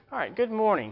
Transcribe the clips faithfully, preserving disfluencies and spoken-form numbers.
All right, good morning.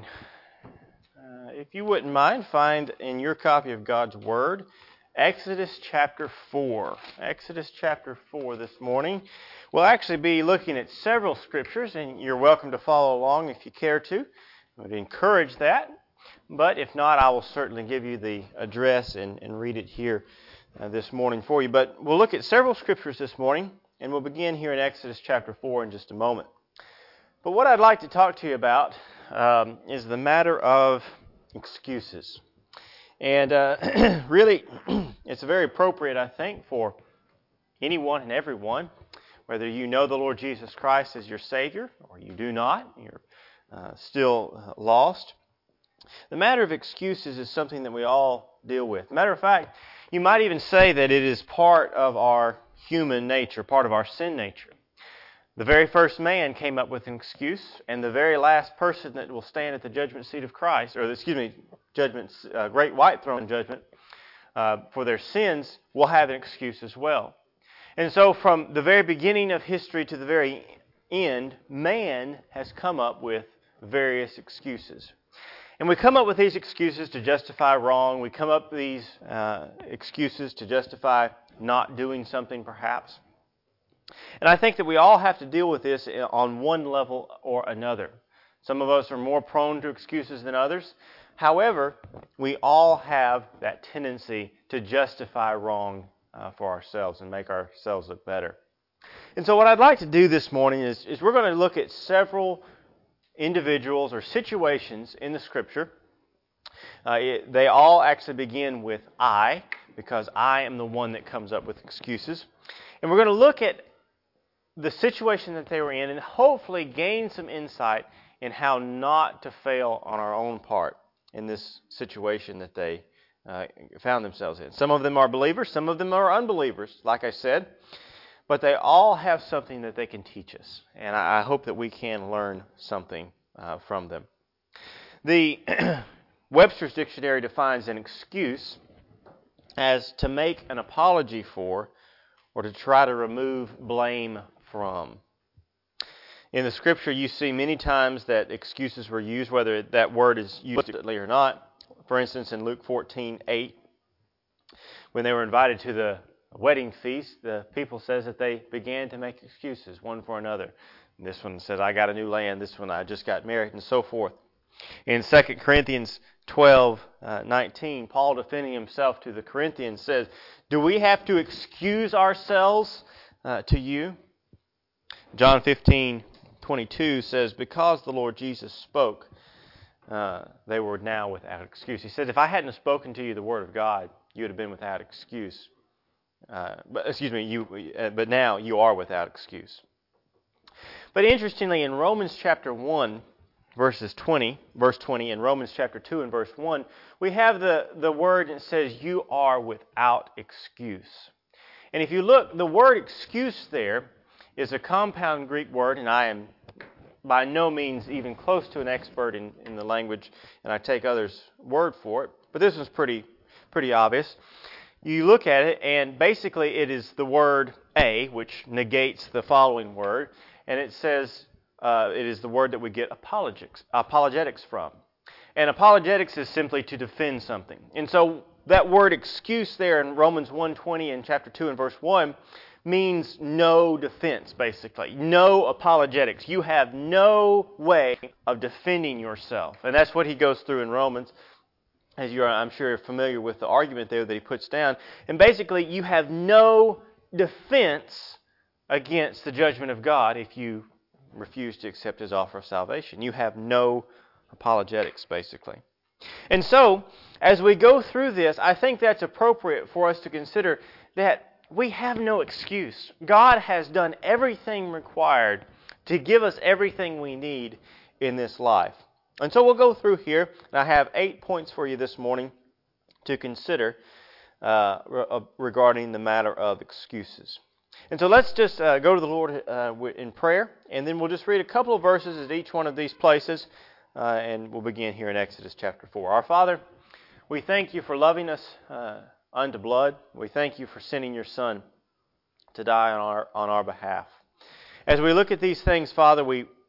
Uh, if you wouldn't mind, find in your copy of God's Word, Exodus chapter four. Exodus chapter four this morning. We'll actually be looking at several scriptures, and you're welcome to follow along if you care to. I would encourage that. But if not, I will certainly give you the address and, and read it here uh, this morning for you. But we'll look at several scriptures this morning, and we'll begin here in Exodus chapter four in just a moment. But what I'd like to talk to you about um, is the matter of excuses. And uh, really, it's very appropriate, I think, for anyone and everyone, whether you know the Lord Jesus Christ as your Savior or you do not, you're uh, still lost. The matter of excuses is something that we all deal with. Matter of fact, you might even say that it is part of our human nature, part of our sin nature. The very first man came up with an excuse, and the very last person that will stand at the judgment seat of Christ, or excuse me, judgment, uh, great white throne judgment, uh, for their sins, will have an excuse as well. And so from the very beginning of history to the very end, man has come up with various excuses. And we come up with these excuses to justify wrong. We come up with these uh, excuses to justify not doing something perhaps. And I think that we all have to deal with this on one level or another. Some of us are more prone to excuses than others. However, we all have that tendency to justify wrong uh, for ourselves and make ourselves look better. And so what I'd like to do this morning is, is we're going to look at several individuals or situations in the Scripture. Uh, it, they all actually begin with I, because I am the one that comes up with excuses. And we're going to look at the situation that they were in and hopefully gain some insight in how not to fail on our own part in this situation that they uh, found themselves in. Some of them are believers, some of them are unbelievers, like I said, but they all have something that they can teach us, and I, I hope that we can learn something uh, from them. The Webster's Dictionary defines an excuse as to make an apology for or to try to remove blame from. In the Scripture, you see many times that excuses were used, whether that word is used or not. For instance, in Luke fourteen eight, when they were invited to the wedding feast, the people says that they began to make excuses one for another. And this one says, I got a new land. This one, I just got married, and so forth. In Second Corinthians twelve nineteen, Paul, defending himself to the Corinthians, says, do we have to excuse ourselves uh, to you? John fifteen twenty-two says, because the Lord Jesus spoke, uh, they were now without excuse. He said, if I hadn't spoken to you the Word of God, you would have been without excuse. Uh, but excuse me, you. Uh, but now you are without excuse. But interestingly, in Romans chapter one, verses twenty, verse twenty, and Romans chapter two and verse one, we have the, the word that says, you are without excuse. And if you look, the word excuse there is a compound Greek word, and I am by no means even close to an expert in, in the language, and I take others' word for it, but this is pretty, pretty obvious. You look at it, and basically it is the word a, which negates the following word, and it says uh, it is the word that we get apologetics, apologetics from. And apologetics is simply to defend something. And so that word excuse there in Romans one twenty and chapter two and verse one means no defense, basically. No apologetics. You have no way of defending yourself. And that's what he goes through in Romans, as you are, I'm sure you're familiar with the argument there that he puts down. And basically, you have no defense against the judgment of God if you refuse to accept His offer of salvation. You have no apologetics, basically. And so, as we go through this, I think that's appropriate for us to consider that we have no excuse. God has done everything required to give us everything we need in this life. And so we'll go through here, and I have eight points for you this morning to consider uh, re- regarding the matter of excuses. And so let's just uh, go to the Lord uh, in prayer, and then we'll just read a couple of verses at each one of these places, uh, and we'll begin here in Exodus chapter four. Our Father, we thank you for loving us uh, unto blood. We thank you for sending your Son to die on our on our behalf. As we look at these things, Father, we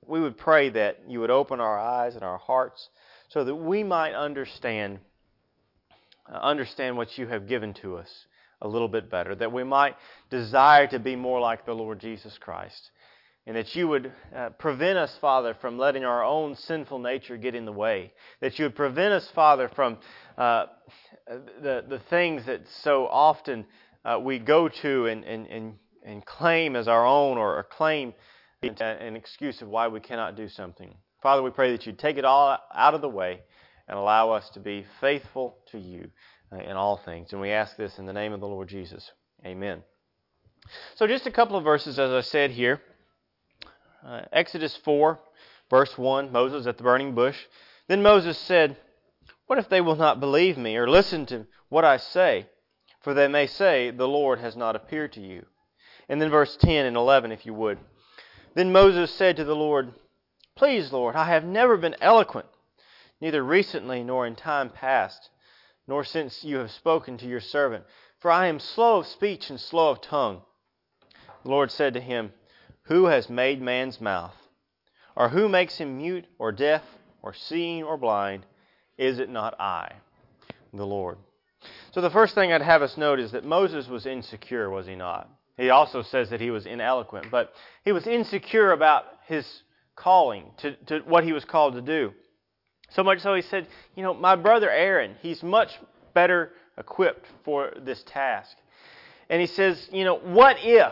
we would pray that you would open our eyes and our hearts so that we might understand, uh, understand what you have given to us a little bit better, that we might desire to be more like the Lord Jesus Christ, and that you would uh, prevent us, Father, from letting our own sinful nature get in the way, that you would prevent us, Father, from uh, the, the things that so often uh, we go to and, and, and, and claim as our own, or, or claim an excuse of why we cannot do something. Father, we pray that you take it all out of the way and allow us to be faithful to you uh, in all things. And we ask this in the name of the Lord Jesus. Amen. So just a couple of verses, as I said here. Uh, Exodus four, verse one, Moses at the burning bush. Then Moses said, "What if they will not believe me or listen to what I say? For they may say, the Lord has not appeared to you." And then verse ten and eleven, if you would. Then Moses said to the Lord, "Please, Lord, I have never been eloquent, neither recently nor in time past, nor since you have spoken to your servant. For I am slow of speech and slow of tongue." The Lord said to him, "Who has made man's mouth? Or who makes him mute or deaf or seeing or blind? Is it not I, the Lord?" So the first thing I'd have us note is that Moses was insecure, was he not? He also says that he was ineloquent, but he was insecure about his calling, to, to what he was called to do. So much so he said, you know, my brother Aaron, he's much better equipped for this task. And he says, you know, what if?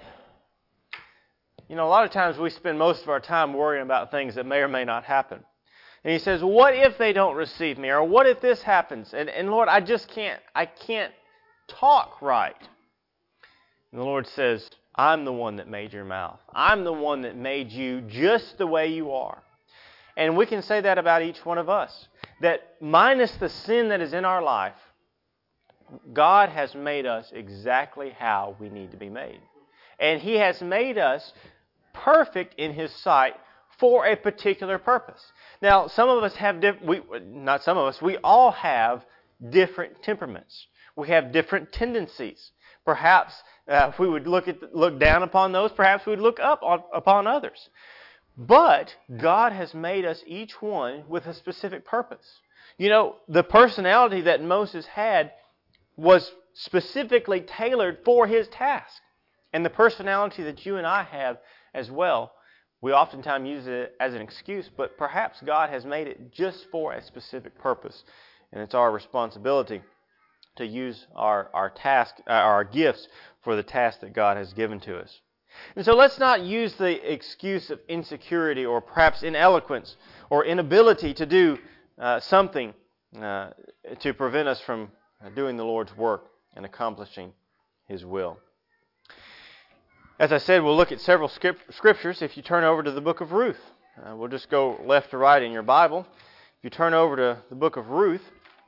You know, a lot of times we spend most of our time worrying about things that may or may not happen. And he says, what if they don't receive me? Or what if this happens? And, and Lord, I just can't, I can't talk right. And the Lord says, I'm the one that made your mouth. I'm the one that made you just the way you are. And we can say that about each one of us. That minus the sin that is in our life, God has made us exactly how we need to be made. And He has made us perfect in His sight for a particular purpose. Now, some of us have, diff- we, not some of us, we all have different temperaments. We have different tendencies. Perhaps uh, if we would look at look down upon those, perhaps we would look up on, upon others. But God has made us each one with a specific purpose. You know, the personality that Moses had was specifically tailored for his task. And the personality that you and I have as well, we oftentimes use it as an excuse, but perhaps God has made it just for a specific purpose. And it's our responsibility to use our, our task, uh, our gifts for the task that God has given to us. And so let's not use the excuse of insecurity or perhaps ineloquence or inability to do uh, something uh, to prevent us from doing the Lord's work and accomplishing His will. As I said, we'll look at several scriptures. If you turn over to the book of Ruth, uh, we'll just go left to right in your Bible. If you turn over to the book of Ruth,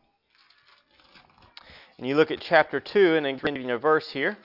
and you look at chapter two, and then reading a verse here.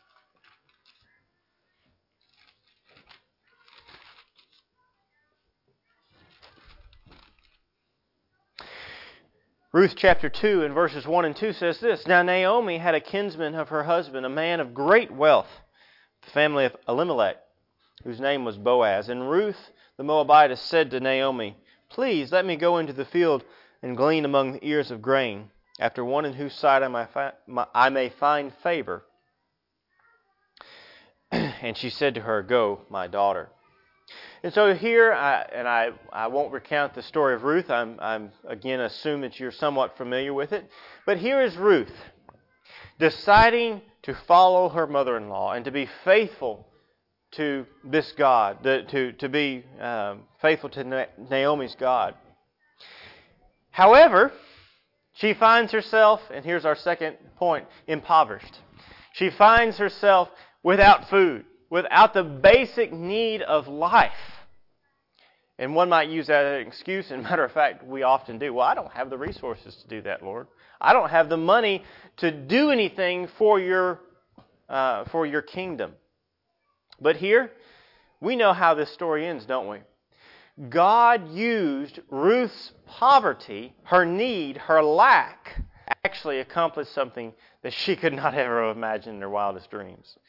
Ruth chapter two and verses one and two says this, "Now Naomi had a kinsman of her husband, a man of great wealth, the family of Elimelech, whose name was Boaz. And Ruth the Moabitess said to Naomi, 'Please let me go into the field and glean among the ears of grain, after one in whose sight I may, fi- I may find favor.' And she said to her, 'Go, my daughter.'" And so here, I, and I, I won't recount the story of Ruth. I'm, I'm again assume that you're somewhat familiar with it. But here is Ruth deciding to follow her mother-in-law and to be faithful to this God, to, to, to be um, faithful to Naomi's God. However, she finds herself, and here's our second point, impoverished. She finds herself without food, without the basic need of life. And one might use that as an excuse. And matter of fact, we often do. Well, I don't have the resources to do that, Lord. I don't have the money to do anything for your uh, for your kingdom. But here, we know how this story ends, don't we? God used Ruth's poverty, her need, her lack, actually accomplished something that she could not ever have imagined in her wildest dreams.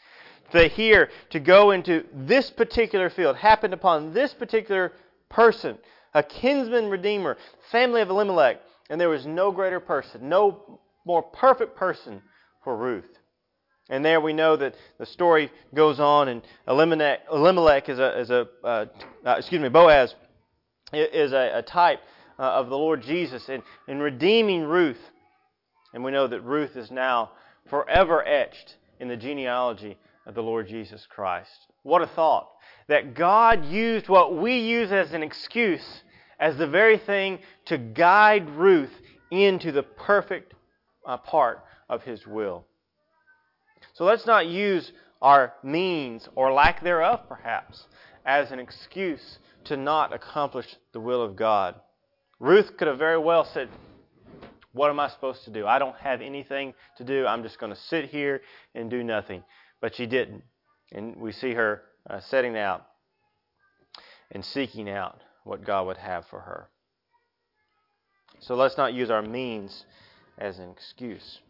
that here to go into this particular field happened upon this particular person, a kinsman redeemer, family of Elimelech, and there was no greater person, no more perfect person for Ruth. And there we know that the story goes on, and Elimelech, Elimelech is a, is a uh, uh, excuse me, Boaz is a, a type uh, of the Lord Jesus in, in redeeming Ruth. And we know that Ruth is now forever etched in the genealogy of the Lord Jesus Christ. What a thought! That God used what we use as an excuse as the very thing to guide Ruth into the perfect uh, part of His will. So let's not use our means, or lack thereof perhaps, as an excuse to not accomplish the will of God. Ruth could have very well said, what am I supposed to do? I don't have anything to do. I'm just going to sit here and do nothing. But she didn't. And we see her uh, setting out and seeking out what God would have for her. So let's not use our means as an excuse.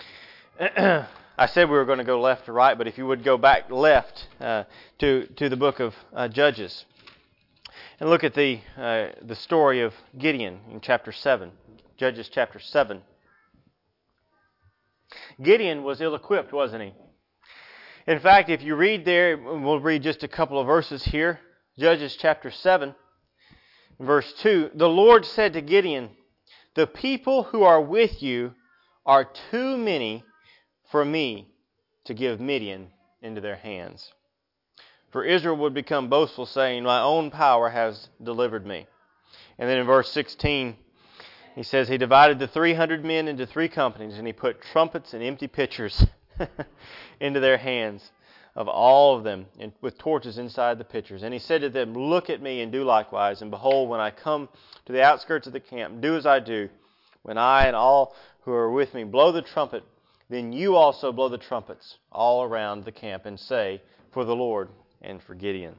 I said we were going to go left to right, but if you would go back left uh, to to the book of uh, Judges and look at the uh, the story of Gideon in chapter seven, Judges chapter seven. Gideon was ill-equipped, wasn't he? In fact, if you read there, we'll read just a couple of verses here. Judges chapter seven, verse two. The Lord said to Gideon, "The people who are with you are too many for me to give Midian into their hands. For Israel would become boastful, saying, my own power has delivered me." And then in verse sixteen, he says, he divided the three hundred men into three companies, and he put trumpets and empty pitchers into their hands of all of them, and with torches inside the pitchers. And he said to them, look at me and do likewise. And behold, when I come to the outskirts of the camp, do as I do. When I and all who are with me blow the trumpet, then you also blow the trumpets all around the camp and say, for the Lord and for Gideon.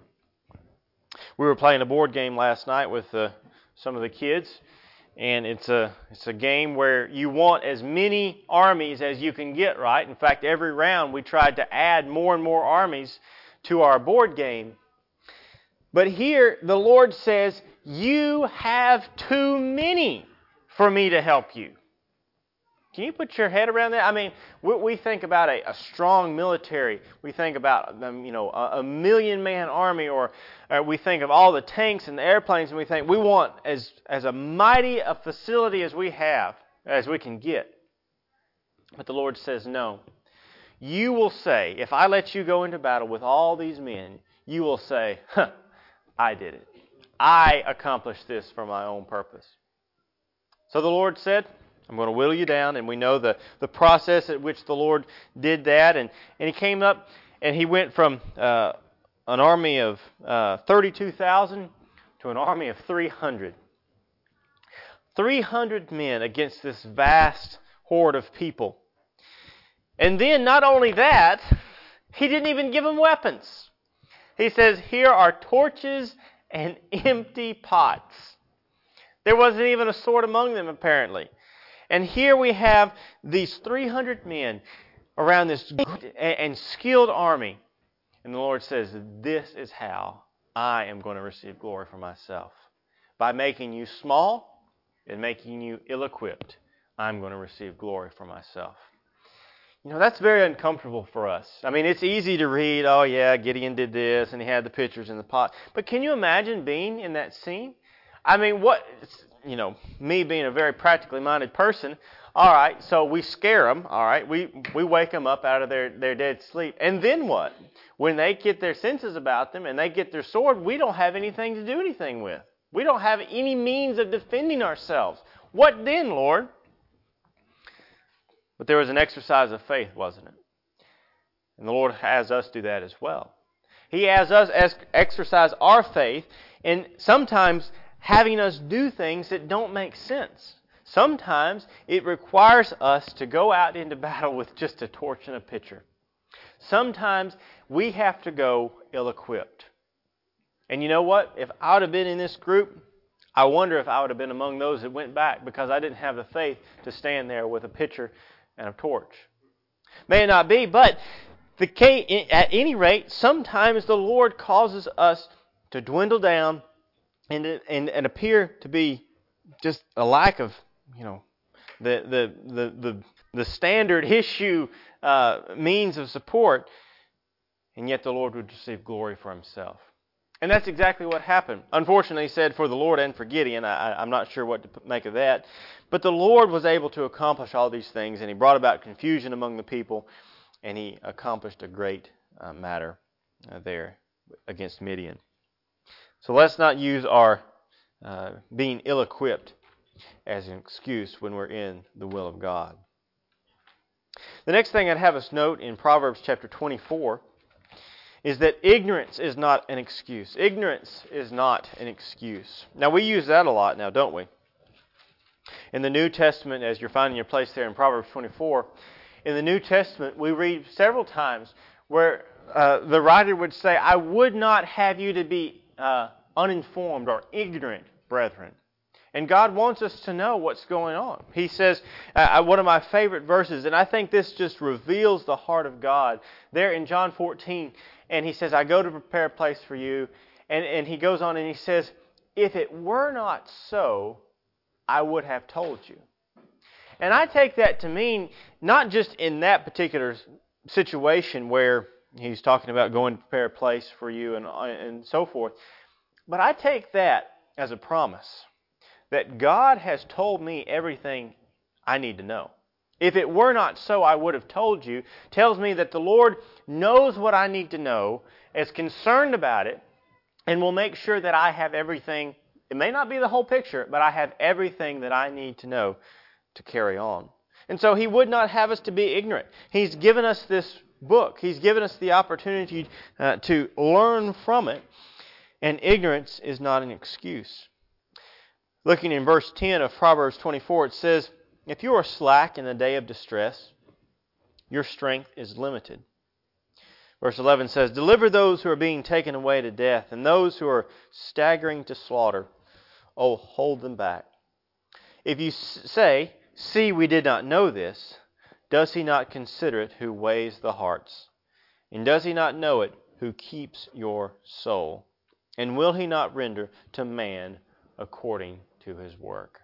We were playing a board game last night with uh, some of the kids, and it's a it's a game where you want as many armies as you can get, right? In fact, every round we tried to add more and more armies to our board game. But here the Lord says, you have too many for me to help you. Can you put your head around that? I mean, we, we think about a, a strong military. We think about um, you know a, a million-man army, or, or we think of all the tanks and the airplanes, and we think we want as as a mighty a facility as we have, as we can get. But the Lord says, no. You will say, if I let you go into battle with all these men, you will say, huh, I did it. I accomplished this for my own purpose. So the Lord said, I'm going to whittle you down, and we know the, the process at which the Lord did that. And, and He came up, and He went from uh, an army of uh, thirty-two thousand to an army of three hundred. three hundred men against this vast horde of people. And then, not only that, He didn't even give them weapons. He says, here are torches and empty pots. There wasn't even a sword among them, apparently. And here we have these three hundred men around this good and skilled army. And the Lord says, this is how I am going to receive glory for myself. By making you small and making you ill-equipped, I'm going to receive glory for myself. You know, that's very uncomfortable for us. I mean, it's easy to read, oh yeah, Gideon did this, and he had the pitchers in the pot. But can you imagine being in that scene? I mean, what... You know, me being a very practically minded person, all right, so we scare them, all right, we we wake them up out of their, their dead sleep. And then what? When they get their senses about them and they get their sword, we don't have anything to do anything with. We don't have any means of defending ourselves. What then, Lord? But there was an exercise of faith, wasn't it? And the Lord has us do that as well. He has us exercise our faith, and sometimes having us do things that don't make sense. Sometimes it requires us to go out into battle with just a torch and a pitcher. Sometimes we have to go ill-equipped. And you know what? If I would have been in this group, I wonder if I would have been among those that went back because I didn't have the faith to stand there with a pitcher and a torch. May it not be, but the case, at any rate, sometimes the Lord causes us to dwindle down and, and, and appear to be just a lack of, you know, the the the the, the standard issue uh, means of support, and yet the Lord would receive glory for Himself. And that's exactly what happened. Unfortunately, He said for the Lord and for Gideon. I, I'm not sure what to make of that. But the Lord was able to accomplish all these things, and He brought about confusion among the people, and He accomplished a great uh, matter uh, there against Midian. So let's not use our uh, being ill-equipped as an excuse when we're in the will of God. The next thing I'd have us note in Proverbs chapter twenty-four is that ignorance is not an excuse. Ignorance is not an excuse. Now, we use that a lot now, don't we? In the New Testament, as you're finding your place there in Proverbs twenty-four, in the New Testament, we read several times where uh, the writer would say, I would not have you to be uh, uninformed or ignorant, brethren. And God wants us to know what's going on. He says, uh, one of my favorite verses, and I think this just reveals the heart of God, there in John fourteen, and He says, I go to prepare a place for you. And, and He goes on and He says, if it were not so, I would have told you. And I take that to mean, not just in that particular situation where He's talking about going to prepare a place for you and, and so forth, but I take that as a promise that God has told me everything I need to know. If it were not so, I would have told you. Tells me that the Lord knows what I need to know, is concerned about it, and will make sure that I have everything. It may not be the whole picture, but I have everything that I need to know to carry on. And so He would not have us to be ignorant. He's given us this book. He's given us the opportunity uh, to learn from it, and ignorance is not an excuse. Looking in verse ten of Proverbs twenty-four, it says, if you are slack in the day of distress, your strength is limited. Verse eleven says, deliver those who are being taken away to death, and those who are staggering to slaughter. Oh, hold them back. If you say, see, we did not know this, does He not consider it who weighs the hearts? And does He not know it who keeps your soul? And will He not render to man according to his work?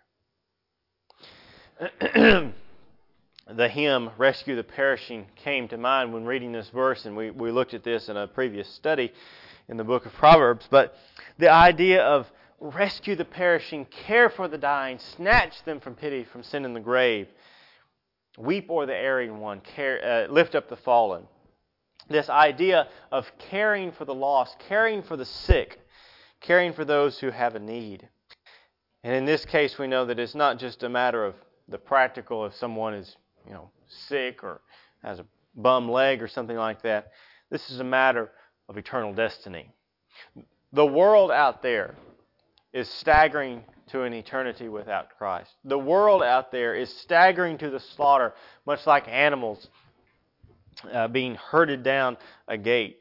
The hymn, Rescue the Perishing, came to mind when reading this verse, and we, we looked at this in a previous study in the book of Proverbs. But the idea of rescue the perishing, care for the dying, snatch them from pity, from sin and the grave, weep o'er the erring one, care, uh, lift up the fallen. This idea of caring for the lost, caring for the sick, caring for those who have a need. And in this case, we know that it's not just a matter of the practical, if someone is, you know, sick or has a bum leg or something like that. This is a matter of eternal destiny. The world out there is staggering to an eternity without Christ. The world out there is staggering to the slaughter, much like animals uh, being herded down a gate.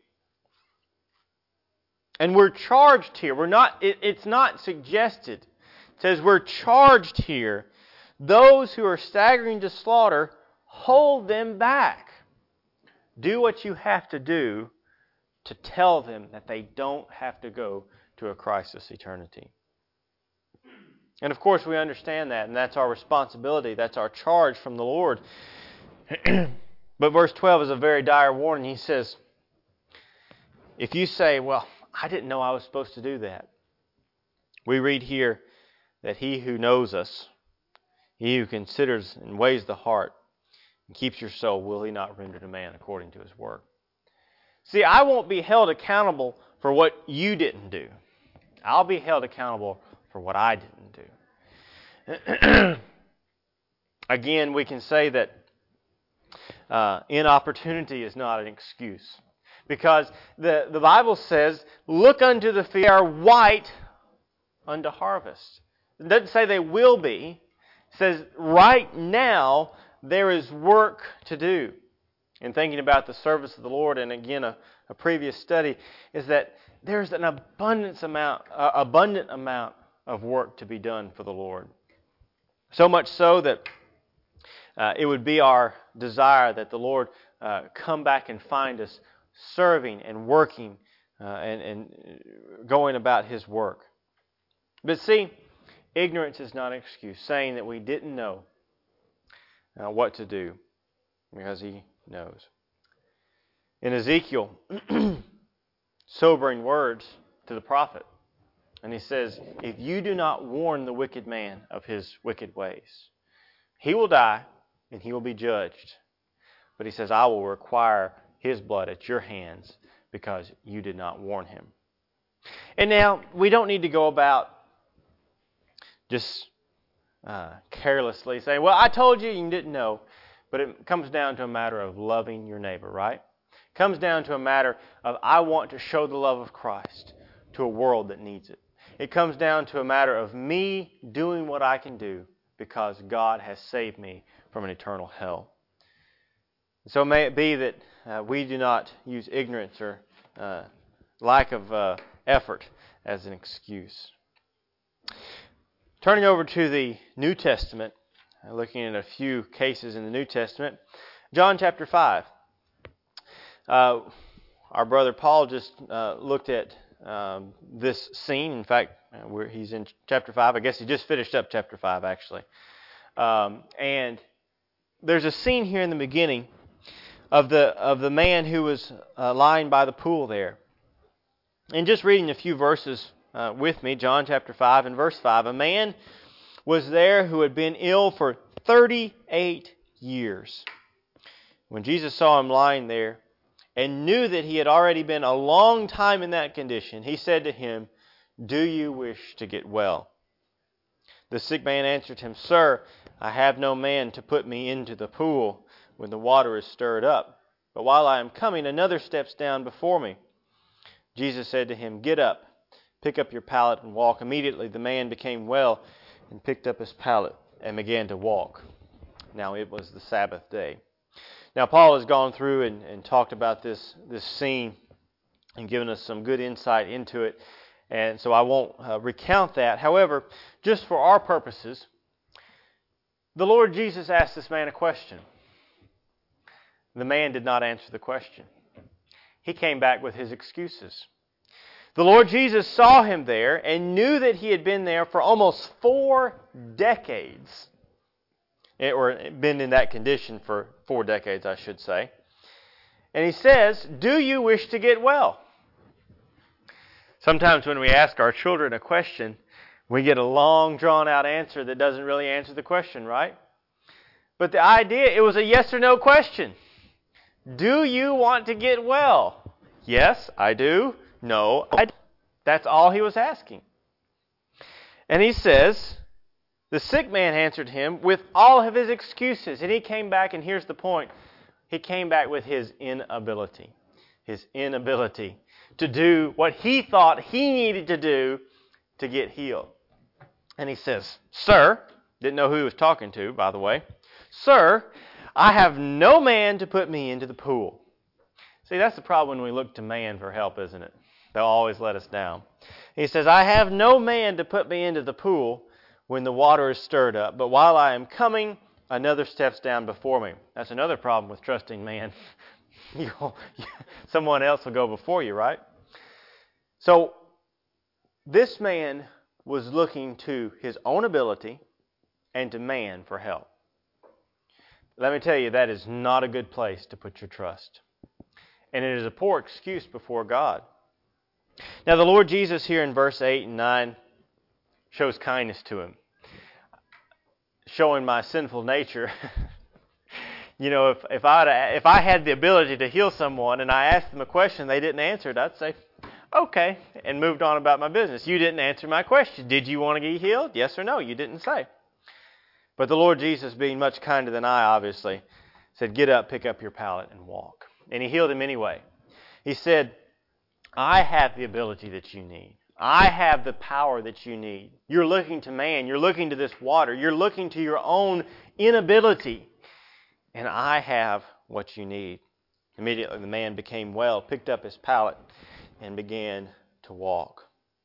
And we're charged here. We're not. It, it's not suggested. It says we're charged here. Those who are staggering to slaughter, hold them back. Do what you have to do to tell them that they don't have to go to a crisis eternity. And of course we understand that, and that's our responsibility. That's our charge from the Lord. But verse twelve is a very dire warning. He says, if you say, well, I didn't know I was supposed to do that. We read here that He who knows us, He who considers and weighs the heart and keeps your soul, will He not render to man according to his work? See, I won't be held accountable for what you didn't do. I'll be held accountable for what I didn't do. Again, we can say that uh, inopportunity is not an excuse. Because the, the Bible says, look unto the field, they are white unto harvest. It doesn't say they will be. It says right now there is work to do. And thinking about the service of the Lord, and again a, a previous study, is that there's an abundance amount, uh, abundant amount of work to be done for the Lord. So much so that uh, it would be our desire that the Lord uh, come back and find us serving and working uh, and, and going about His work. But see, ignorance is not an excuse, saying that we didn't know uh, what to do, because He knows. In Ezekiel, sobering words to the prophet. And he says, if you do not warn the wicked man of his wicked ways, he will die and he will be judged. But he says, I will require his blood at your hands because you did not warn him. And now, we don't need to go about just uh, carelessly saying, well, I told you and you didn't know. But it comes down to a matter of loving your neighbor, right? It comes down to a matter of, I want to show the love of Christ to a world that needs it. It comes down to a matter of me doing what I can do because God has saved me from an eternal hell. So may it be that uh, we do not use ignorance or uh, lack of uh, effort as an excuse. Turning over to the New Testament, uh, looking at a few cases in the New Testament, John chapter five. Uh, our brother Paul just uh, looked at Um, this scene. In fact, uh, we're, he's in chapter five. I guess he just finished up chapter five, actually. Um, and there's a scene here in the beginning of the of the man who was uh, lying by the pool there. And just reading a few verses uh, with me, John chapter five and verse five. A man was there who had been ill for thirty-eight years. When Jesus saw him lying there, and knew that he had already been a long time in that condition, he said to him, do you wish to get well? The sick man answered him, Sir, I have no man to put me into the pool when the water is stirred up. But while I am coming, another steps down before me. Jesus said to him, Get up, pick up your pallet and walk. Immediately the man became well and picked up his pallet and began to walk. Now it was the Sabbath day. Now, Paul has gone through and, and talked about this, this scene and given us some good insight into it. And so I won't uh, recount that. However, just for our purposes, the Lord Jesus asked this man a question. The man did not answer the question. He came back with his excuses. The Lord Jesus saw him there and knew that he had been there for almost four decades. Or been in that condition for four decades, I should say. And he says, do you wish to get well? Sometimes when we ask our children a question, we get a long, drawn-out answer that doesn't really answer the question, right? But the idea, it was a yes or no question. Do you want to get well? Yes, I do. No, I do. That's all he was asking. And he says, the sick man answered him with all of his excuses. And he came back, and here's the point. He came back with his inability. His inability to do what he thought he needed to do to get healed. And he says, Sir, didn't know who he was talking to, by the way. Sir, I have no man to put me into the pool. See, that's the problem when we look to man for help, isn't it? They'll always let us down. He says, I have no man to put me into the pool when the water is stirred up. But while I am coming, another steps down before me. That's another problem with trusting man. You'll, someone else will go before you, right? So, this man was looking to his own ability and to man for help. Let me tell you, that is not a good place to put your trust. And it is a poor excuse before God. Now, the Lord Jesus here in verse eight and nine shows kindness to him. Showing my sinful nature. You know, if, if, I if I had the ability to heal someone and I asked them a question they didn't answer it, I'd say, okay, and moved on about my business. You didn't answer my question. Did you want to get healed? Yes or no? You didn't say. But the Lord Jesus, being much kinder than I, obviously, said, get up, pick up your pallet, and walk. And he healed him anyway. He said, I have the ability that you need. I have the power that you need. You're looking to man. You're looking to this water. You're looking to your own inability. And I have what you need. Immediately the man became well, picked up his pallet, and began to walk.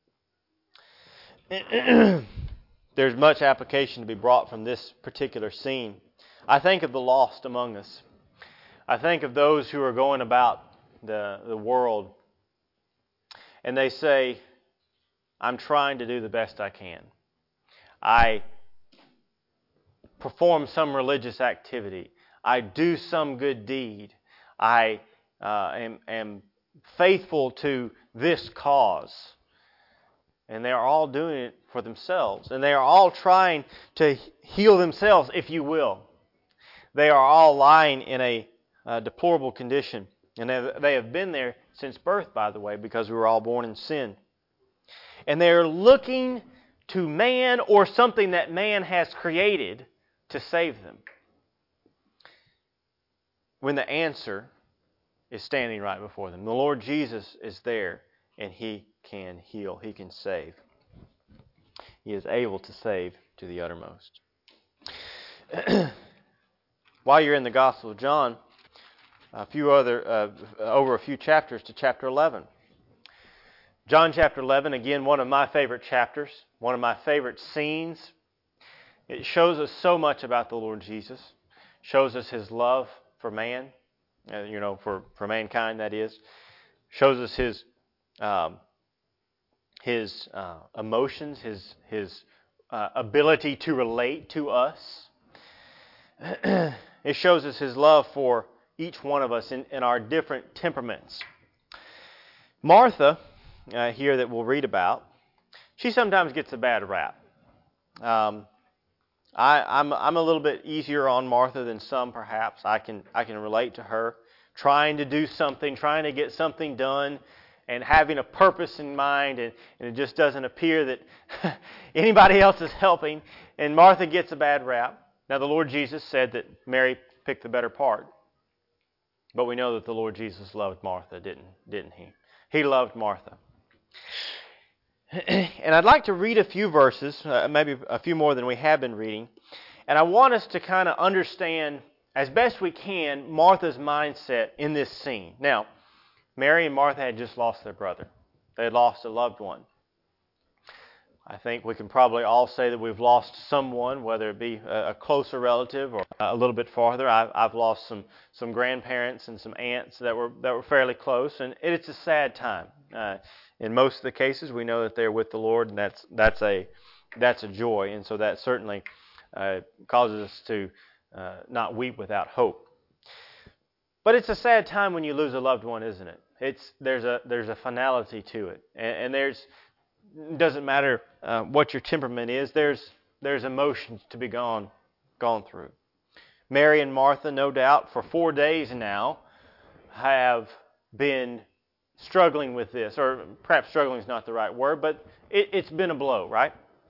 There's much application to be brought from this particular scene. I think of the lost among us. I think of those who are going about the, the world and they say, I'm trying to do the best I can. I perform some religious activity. I do some good deed. I uh, am, am faithful to this cause. And they are all doing it for themselves. And they are all trying to heal themselves, if you will. They are all lying in a uh, deplorable condition. And they, they have been there since birth, by the way, because we were all born in sin. And they are looking to man or something that man has created to save them. When the answer is standing right before them. The Lord Jesus is there, and He can heal. He can save. He is able to save to the uttermost. While you're in the Gospel of John, a few other uh, over a few chapters to chapter eleven. John chapter eleven, again, one of my favorite chapters, one of my favorite scenes. It shows us so much about the Lord Jesus. Shows us His love for man, uh, you know, for, for mankind, that is. Shows us His um, His uh, emotions, His His uh, ability to relate to us. It shows us His love for each one of us in, in our different temperaments. Martha, uh, here that we'll read about, she sometimes gets a bad rap. Um, I, I'm I'm a little bit easier on Martha than some, perhaps. I can I can relate to her, trying to do something, trying to get something done, and having a purpose in mind, and, and it just doesn't appear that anybody else is helping, and Martha gets a bad rap. Now, the Lord Jesus said that Mary picked the better part, but we know that the Lord Jesus loved Martha, didn't didn't He? He loved Martha. And I'd like to read a few verses, uh, maybe a few more than we have been reading, and I want us to kind of understand, as best we can, Martha's mindset in this scene. Now, Mary and Martha had just lost their brother. They had lost a loved one. I think we can probably all say that we've lost someone, whether it be a closer relative or a little bit farther. I've, I've lost some, some grandparents and some aunts that were that were fairly close, and it's a sad time. Uh, in most of the cases, we know that they're with the Lord, and that's that's a that's a joy, and so that certainly uh, causes us to uh, not weep without hope. But it's a sad time when you lose a loved one, isn't it? It's there's a there's a finality to it, and, and there's doesn't matter uh, what your temperament is. There's there's emotions to be gone gone through. Mary and Martha, no doubt, for four days now, have been struggling with this, or perhaps struggling is not the right word, but it, it's been a blow, right?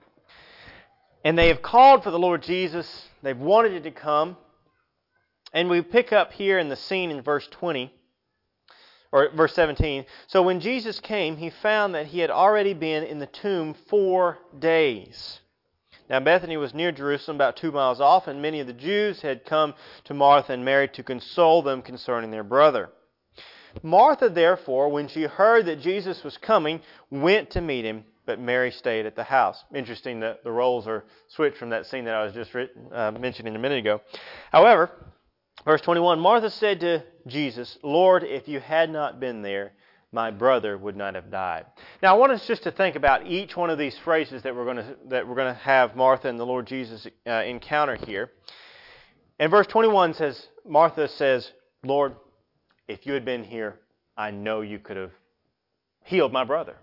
And they have called for the Lord Jesus. They've wanted it to come, and we pick up here in the scene in verse twenty. Or verse seventeen. So when Jesus came, He found that He had already been in the tomb four days. Now Bethany was near Jerusalem, about two miles off, and many of the Jews had come to Martha and Mary to console them concerning their brother. Martha, therefore, when she heard that Jesus was coming, went to meet Him, but Mary stayed at the house. Interesting that the roles are switched from that scene that I was just written, uh, mentioning a minute ago. However, verse twenty-one, Martha said to Jesus, Lord, if You had not been there, my brother would not have died. Now, I want us just to think about each one of these phrases that we're going to that we're going to have Martha and the Lord Jesus uh, encounter here. And verse twenty-one says, Martha says, Lord, if You had been here, I know You could have healed my brother.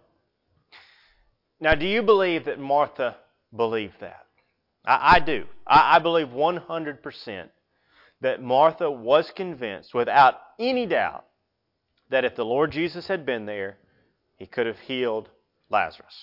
Now, do you believe that Martha believed that? I, I do. I, I believe one hundred percent that Martha was convinced, without any doubt, that if the Lord Jesus had been there, He could have healed Lazarus.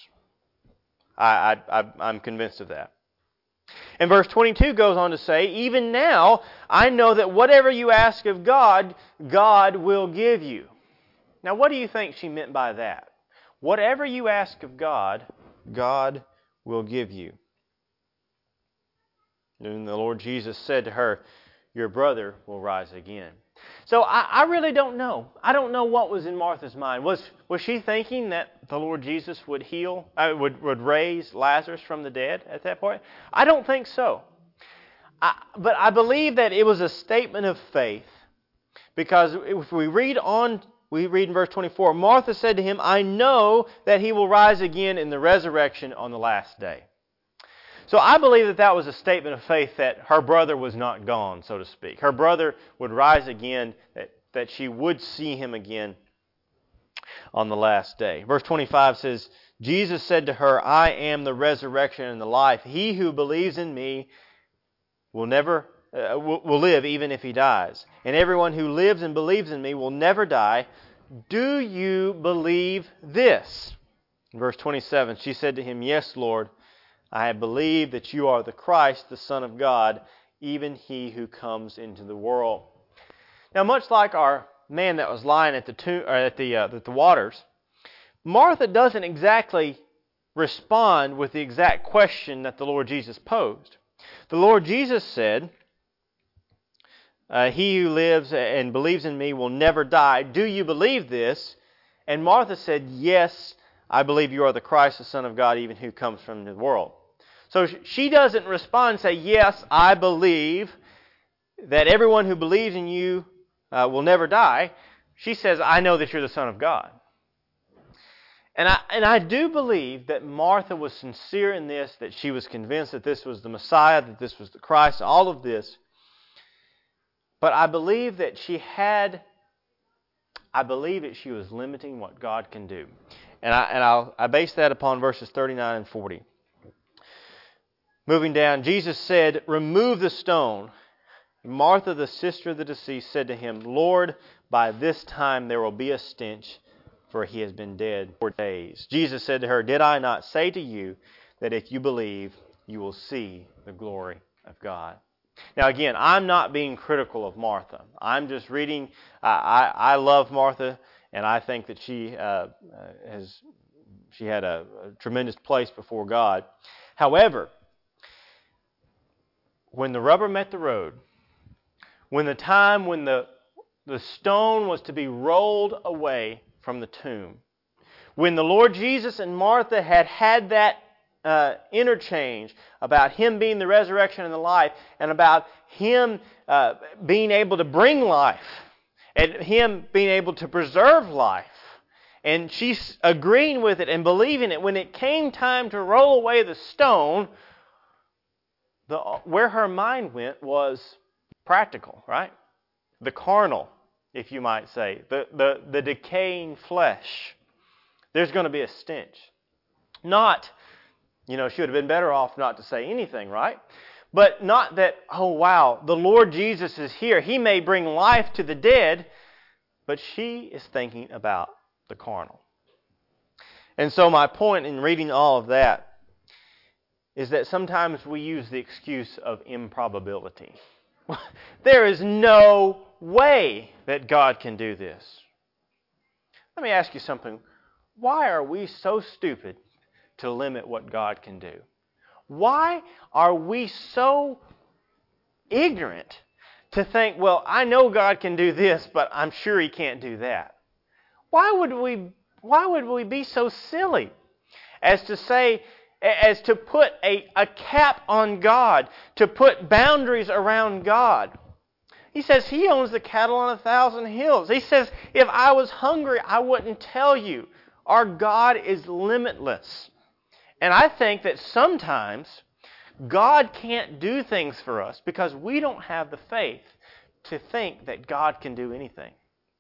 I, I, I, I'm convinced of that. And verse twenty-two goes on to say, even now, I know that whatever you ask of God, God will give you. Now, what do you think she meant by that? Whatever you ask of God, God will give you. And the Lord Jesus said to her, your brother will rise again. So I, I really don't know. I don't know what was in Martha's mind. Was was she thinking that the Lord Jesus would heal, uh, would would raise Lazarus from the dead at that point? I don't think so. I, but I believe that it was a statement of faith Because if we read on, we read in verse twenty-four, Martha said to him, I know that he will rise again in the resurrection on the last day. So I believe that that was a statement of faith that her brother was not gone, so to speak. Her brother would rise again, that, that she would see him again on the last day. Verse twenty-five says, Jesus said to her, I am the resurrection and the life. He who believes in me will never uh, will, will live even if he dies. And everyone who lives and believes in me will never die. Do you believe this? Verse twenty-seven, she said to him, Yes, Lord, I have believed that you are the Christ, the Son of God, even he who comes into the world. Now, much like our man that was lying at the tomb, or at the uh, at the waters, Martha doesn't exactly respond with the exact question that the Lord Jesus posed. The Lord Jesus said, uh, He who lives and believes in me will never die. Do you believe this? And Martha said, Yes, I believe you are the Christ, the Son of God, even who comes from the world. So she doesn't respond and say, Yes, I believe that everyone who believes in you uh, will never die. She says, I know that you're the Son of God. And I, and I do believe that Martha was sincere in this, that she was convinced that this was the Messiah, that this was the Christ, all of this. But I believe that she had, I believe that she was limiting what God can do. And I and I'll, I base that upon verses thirty-nine and forty. Moving down, Jesus said, Remove the stone. Martha, the sister of the deceased, said to him, Lord, by this time there will be a stench, for he has been dead four days. Jesus said to her, Did I not say to you that if you believe, you will see the glory of God? Now again, I'm not being critical of Martha. I'm just reading. Uh, I, I love Martha, and I think that she uh, has she had a, a tremendous place before God. However, when the rubber met the road, when the time when the the stone was to be rolled away from the tomb, when the Lord Jesus and Martha had had that uh, interchange about Him being the resurrection and the life, and about Him uh, being able to bring life, and Him being able to preserve life, and she's agreeing with it and believing it, when it came time to roll away the stone, the, where her mind went was practical, right? The carnal, if you might say, the, the, the decaying flesh. There's going to be a stench. Not, you know, she would have been better off not to say anything, right? But not that, oh wow, the Lord Jesus is here. He may bring life to the dead, but she is thinking about the carnal. And so my point in reading all of that is that sometimes we use the excuse of improbability. There is no way that God can do this. Let me ask you something. Why are we so stupid to limit what God can do? Why are we so ignorant to think, well, I know God can do this, but I'm sure He can't do that? Why would we, why would we be so silly as to say, as to put a, a cap on God, to put boundaries around God? He says He owns the cattle on a thousand hills. He says, if I was hungry, I wouldn't tell you. Our God is limitless. And I think that sometimes God can't do things for us because we don't have the faith to think that God can do anything.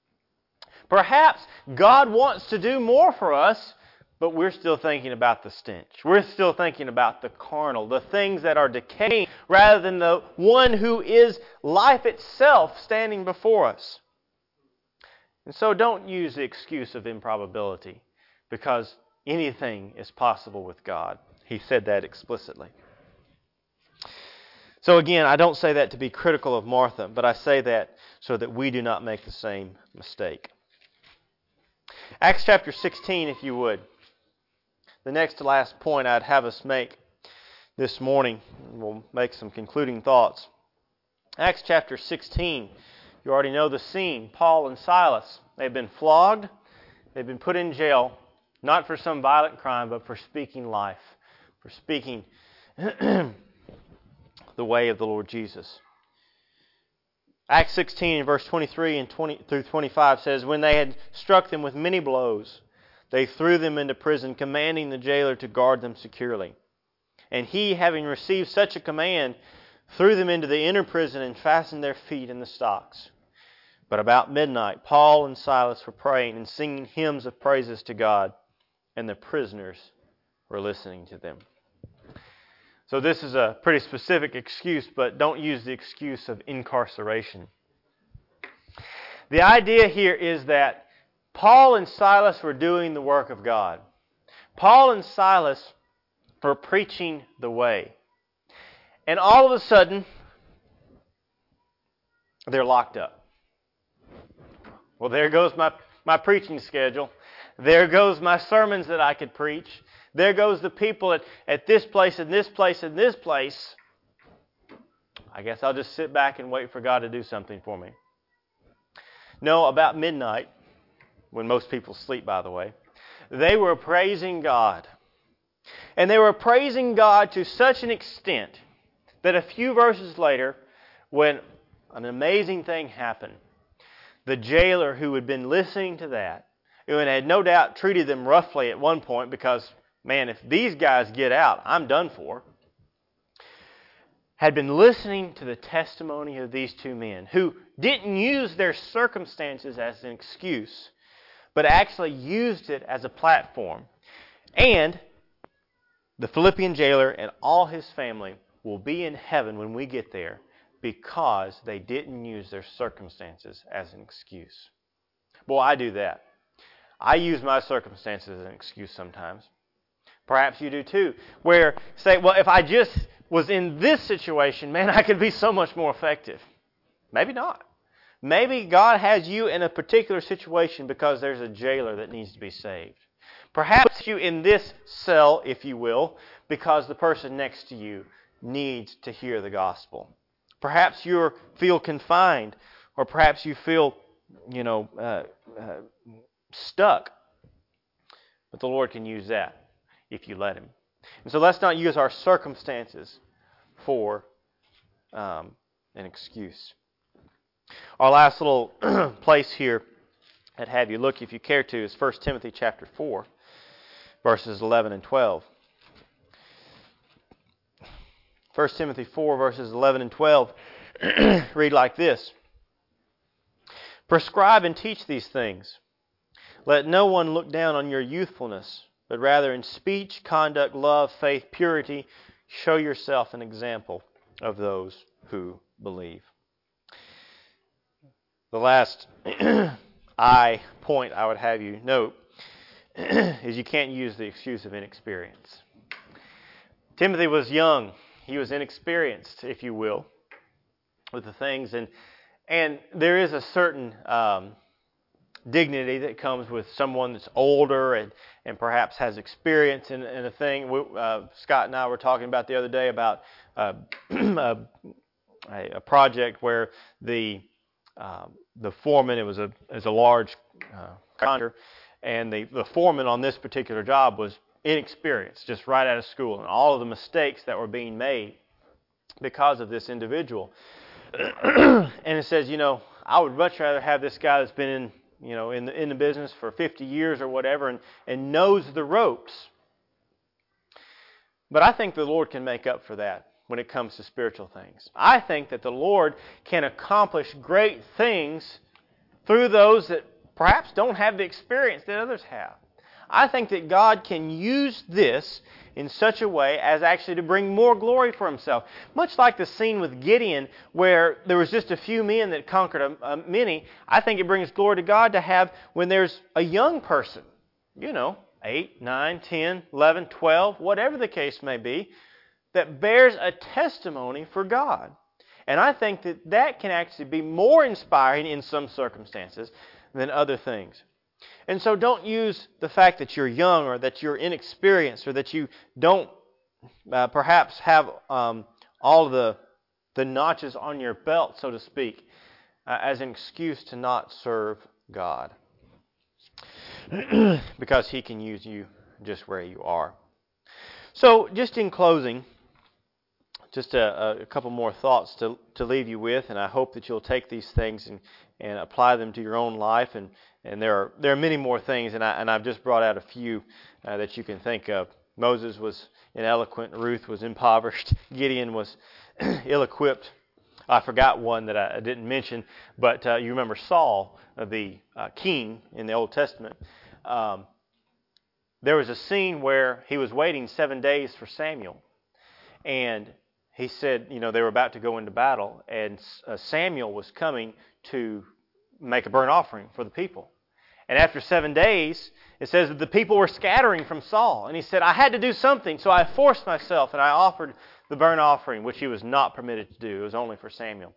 Perhaps God wants to do more for us, but we're still thinking about the stench. We're still thinking about the carnal, the things that are decaying, rather than the one who is life itself standing before us. And so don't use the excuse of improbability, because anything is possible with God. He said that explicitly. So again, I don't say that to be critical of Martha, but I say that so that we do not make the same mistake. Acts chapter sixteen, if you would. The next to last point I'd have us make this morning. We'll make some concluding thoughts. Acts chapter sixteen. You already know the scene. Paul and Silas, they've been flogged. They've been put in jail, not for some violent crime, but for speaking life, for speaking the way of the Lord Jesus. Acts sixteen, verse twenty-three and twenty through twenty-five says, when they had struck them with many blows, they threw them into prison, commanding the jailer to guard them securely. And he, having received such a command, threw them into the inner prison and fastened their feet in the stocks. But about midnight, Paul and Silas were praying and singing hymns of praises to God, and the prisoners were listening to them. So this is a pretty specific excuse, but don't use the excuse of incarceration. The idea here is that Paul and Silas were doing the work of God. Paul and Silas were preaching the way. And all of a sudden, they're locked up. Well, there goes my, my preaching schedule. There goes my sermons that I could preach. There goes the people at, at this place and this place and this place. I guess I'll just sit back and wait for God to do something for me. No, about midnight, when most people sleep, by the way, they were praising God. And they were praising God to such an extent that a few verses later, when an amazing thing happened, the jailer who had been listening to that, who had no doubt treated them roughly at one point because, man, if these guys get out, I'm done for, had been listening to the testimony of these two men who didn't use their circumstances as an excuse, but actually used it as a platform. And the Philippian jailer and all his family will be in heaven when we get there because they didn't use their circumstances as an excuse. Boy, I do that. I use my circumstances as an excuse sometimes. Perhaps you do too. Where, say, well, if I just was in this situation, man, I could be so much more effective. Maybe not. Maybe God has you in a particular situation because there's a jailer that needs to be saved. Perhaps you in this cell, if you will, because the person next to you needs to hear the gospel. Perhaps you feel confined, or perhaps you feel, you know, uh, uh, stuck. But the Lord can use that if you let Him. And so let's not use our circumstances for um, an excuse. Our last little place here I'd have you look, if you care to, is First Timothy chapter four, verses eleven and twelve. First Timothy four, verses eleven and twelve read like this. Prescribe and teach these things. Let no one look down on your youthfulness, but rather in speech, conduct, love, faith, purity, show yourself an example of those who believe. The last I point I would have you note is you can't use the excuse of inexperience. Timothy was young. He was inexperienced, if you will, with the things. And and there is a certain um, dignity that comes with someone that's older and, and perhaps has experience in, in a thing. We, uh, Scott and I were talking about the other day about uh, a, a project where the uh, the foreman, it was a, it was a large uh, contractor, and the, the foreman on this particular job was inexperienced, just right out of school, and all of the mistakes that were being made because of this individual. And it says, you know, I would much rather have this guy that's been in, you know, in the in the business for fifty years or whatever, and, and knows the ropes. But I think the Lord can make up for that when it comes to spiritual things. I think that the Lord can accomplish great things through those that perhaps don't have the experience that others have. I think that God can use this in such a way as actually to bring more glory for Himself. Much like the scene with Gideon where there was just a few men that conquered a, a many, I think it brings glory to God to have when there's a young person, you know, eight, nine, ten, eleven, twelve, whatever the case may be, that bears a testimony for God. And I think that that can actually be more inspiring in some circumstances than other things. And so don't use the fact that you're young or that you're inexperienced or that you don't uh, perhaps have um, all the, the notches on your belt, so to speak, uh, as an excuse to not serve God. Because He can use you just where you are. So just in closing, just a, a couple more thoughts to to leave you with, and I hope that you'll take these things and, and apply them to your own life. And, and there are there are many more things, and I and I've just brought out a few uh, that you can think of. Moses was ineloquent. Ruth was impoverished. Gideon was ill-equipped. I forgot one that I didn't mention, but uh, you remember Saul, uh, the uh, king in the Old Testament. Um, there was a scene where he was waiting seven days for Samuel, and he said, you know, they were about to go into battle, and uh, Samuel was coming to make a burnt offering for the people. And after seven days, it says that the people were scattering from Saul. And he said, I had to do something, so I forced myself, and I offered the burnt offering, which he was not permitted to do. It was only for Samuel.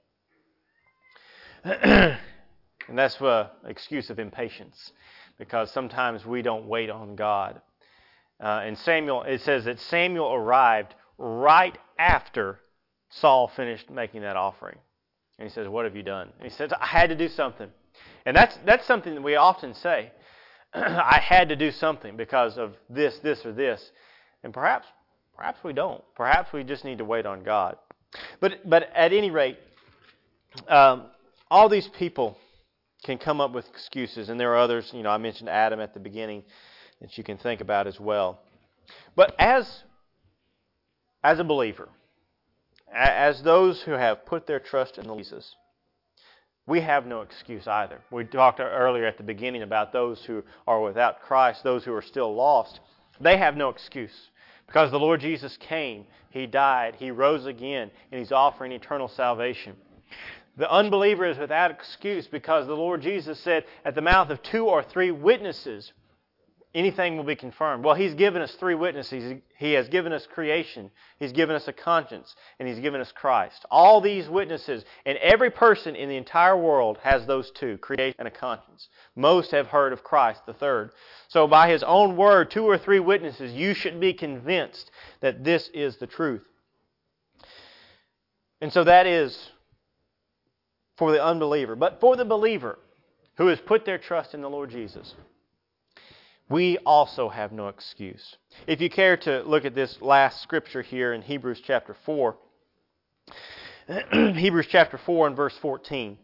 And that's an excuse of impatience, because sometimes we don't wait on God. Uh, and Samuel, it says that Samuel arrived right after Saul finished making that offering. And he says, what have you done? And he says, I had to do something. And that's that's something that we often say. I had to do something because of this, this, or this. And perhaps perhaps we don't. Perhaps we just need to wait on God. But but at any rate, um, all these people can come up with excuses. And there are others, you know, I mentioned Adam at the beginning, that you can think about as well. But as, as a believer, as those who have put their trust in Jesus, we have no excuse either. We talked earlier at the beginning about those who are without Christ, those who are still lost. They have no excuse, because the Lord Jesus came, He died, He rose again, and He's offering eternal salvation. The unbeliever is without excuse, because the Lord Jesus said, at the mouth of two or three witnesses, anything will be confirmed. Well, He's given us three witnesses. He has given us creation. He's given us a conscience. And He's given us Christ. All these witnesses, and every person in the entire world has those two, creation and a conscience. Most have heard of Christ, the third. So by His own word, two or three witnesses, you should be convinced that this is the truth. And so that is for the unbeliever. But for the believer who has put their trust in the Lord Jesus, we also have no excuse. If you care to look at this last scripture here in Hebrews chapter four, Hebrews chapter four and verse fourteen.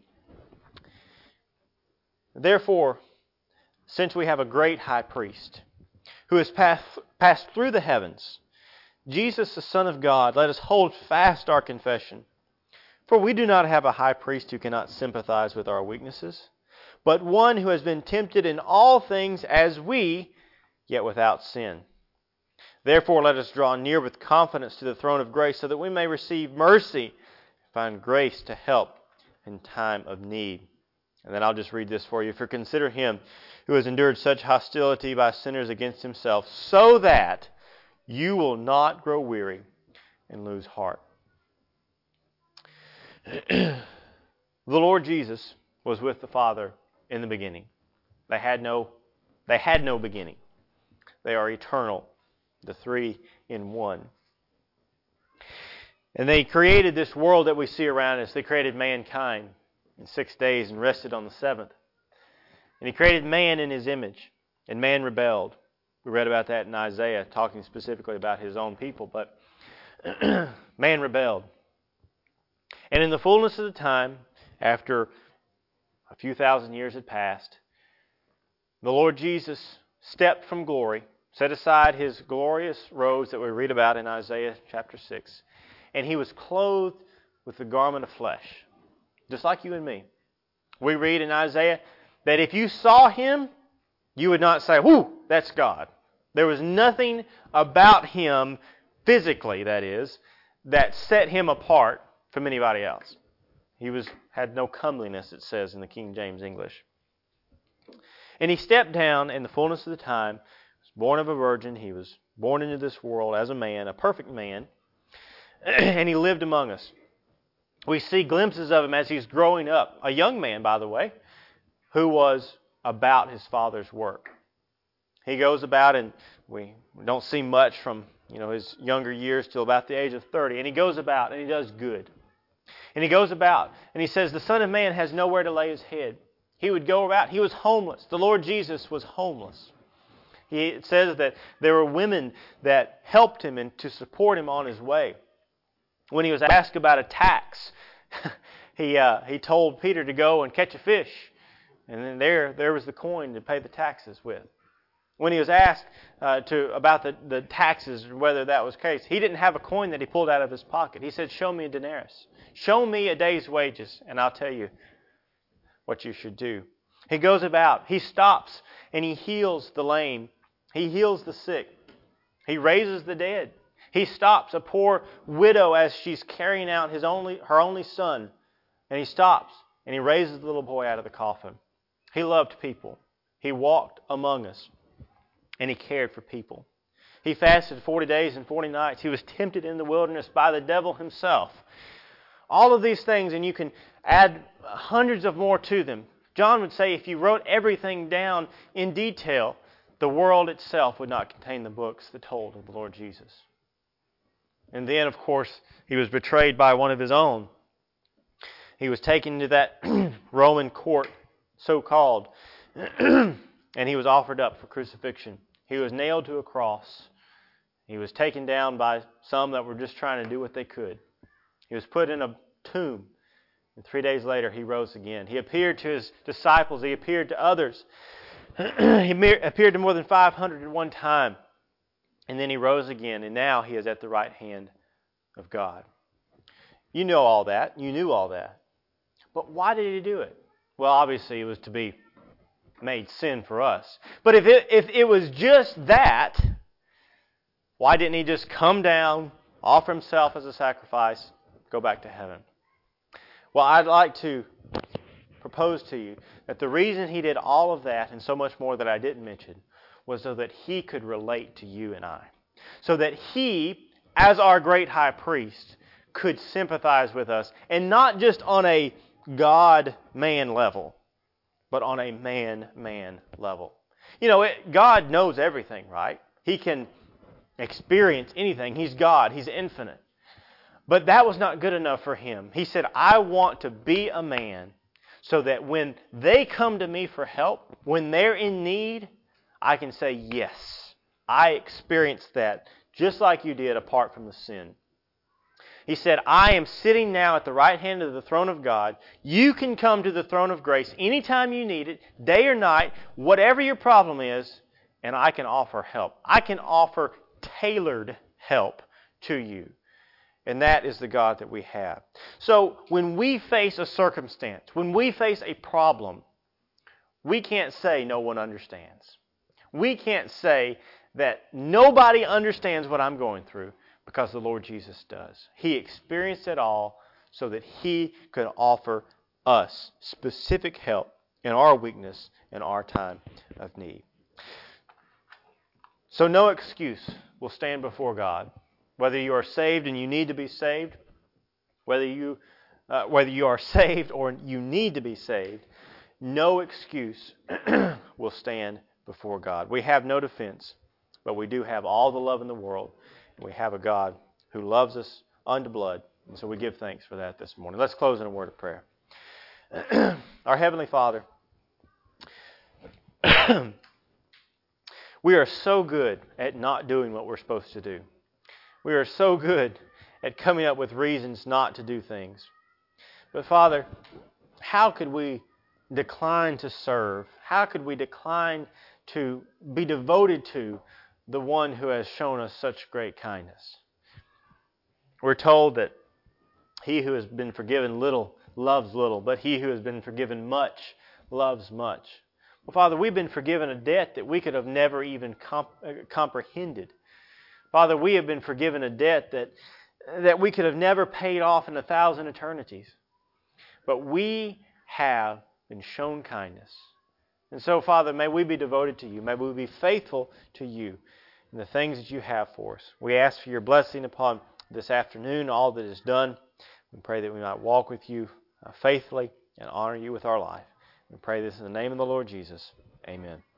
Therefore, since we have a great high priest who has passed, passed through the heavens, Jesus the Son of God, let us hold fast our confession. For we do not have a high priest who cannot sympathize with our weaknesses, but one who has been tempted in all things as we, yet without sin. Therefore let us draw near with confidence to the throne of grace, so that we may receive mercy and find grace to help in time of need. And then I'll just read this for you. For consider Him who has endured such hostility by sinners against Himself, so that you will not grow weary and lose heart. The Lord Jesus was with the Father in the beginning. They had no, they had no beginning. They are eternal, the three in one. And they created this world that we see around us. They created mankind in six days and rested on the seventh. And He created man in His image, and man rebelled. We read about that in Isaiah, talking specifically about His own people. But man rebelled. And in the fullness of the time, after a few thousand years had passed, the Lord Jesus stepped from glory, set aside His glorious robes that we read about in Isaiah chapter six, and He was clothed with the garment of flesh, just like you and me. We read in Isaiah that if you saw Him, you would not say, "Whoo, that's God." There was nothing about Him, physically that is, that set Him apart from anybody else. He was had no comeliness, it says in the King James English. And He stepped down in the fullness of the time. He was born of a virgin. He was born into this world as a man, a perfect man. And He lived among us. We see glimpses of Him as He's growing up. A young man, by the way, who was about His Father's work. He goes about, and we don't see much from you know His younger years till about the age of thirty. And He goes about and He does good. And He goes about and He says the Son of Man has nowhere to lay His head. He would go about. He was homeless. The Lord Jesus was homeless. He, it says that there were women that helped Him and to support Him on His way. When he was asked about a tax, he uh, he told Peter to go and catch a fish. And then there, there was the coin to pay the taxes with. When he was asked uh, to about the, the taxes, whether that was the case, he didn't have a coin that he pulled out of his pocket. He said, show me a denarius. Show me a day's wages, and I'll tell you what you should do. He goes about, he stops, and he heals the lame. He heals the sick. He raises the dead. He stops a poor widow as she's carrying out his only her only son, and he stops, and he raises the little boy out of the coffin. He loved people. He walked among us. And he cared for people. He fasted forty days and forty nights. He was tempted in the wilderness by the devil himself. All of these things, and you can add hundreds of more to them. John would say if you wrote everything down in detail, the world itself would not contain the books that told of the Lord Jesus. And then, of course, he was betrayed by one of his own. He was taken to that Roman court, so-called, and he was offered up for crucifixion. He was nailed to a cross. He was taken down by some that were just trying to do what they could. He was put in a tomb. And three days later, he rose again. He appeared to his disciples. He appeared to others. He appeared to more than five hundred at one time. And then he rose again. And now he is at the right hand of God. You know all that. You knew all that. But why did he do it? Well, obviously, it was to be made sin for us. But if it, if it was just that, why didn't he just come down, offer himself as a sacrifice, go back to heaven? Well, I'd like to propose to you that the reason he did all of that and so much more that I didn't mention was so that he could relate to you and I. So that he, as our great high priest, could sympathize with us. And not just on a God-man level, but on a man-man level. You know, it, God knows everything, right? He can experience anything. He's God. He's infinite. But that was not good enough for him. He said, I want to be a man so that when they come to me for help, when they're in need, I can say, yes, I experienced that just like you did apart from the sin. He said, I am sitting now at the right hand of the throne of God. You can come to the throne of grace anytime you need it, day or night, whatever your problem is, and I can offer help. I can offer tailored help to you. And that is the God that we have. So when we face a circumstance, when we face a problem, we can't say no one understands. We can't say that nobody understands what I'm going through. Because the Lord Jesus does. He experienced it all so that He could offer us specific help in our weakness, in our time of need. So no excuse will stand before God. Whether you are saved and you need to be saved, whether you, uh, whether you are saved or you need to be saved, no excuse will stand before God. We have no defense, but we do have all the love in the world. We have a God who loves us unto blood. And so we give thanks for that this morning. Let's close in a word of prayer. Our Heavenly Father, we are so good at not doing what we're supposed to do. We are so good at coming up with reasons not to do things. But Father, how could we decline to serve? How could we decline to be devoted to the one who has shown us such great kindness? We're told that he who has been forgiven little loves little, but he who has been forgiven much loves much. Well, Father, we've been forgiven a debt that we could have never even comp- comprehended. Father, we have been forgiven a debt that, that we could have never paid off in a thousand eternities. But we have been shown kindness. And so, Father, may we be devoted to you. May we be faithful to you and the things that you have for us. We ask for your blessing upon this afternoon, all that is done. We pray that we might walk with you uh, faithfully and honor you with our life. We pray this in the name of the Lord Jesus. Amen.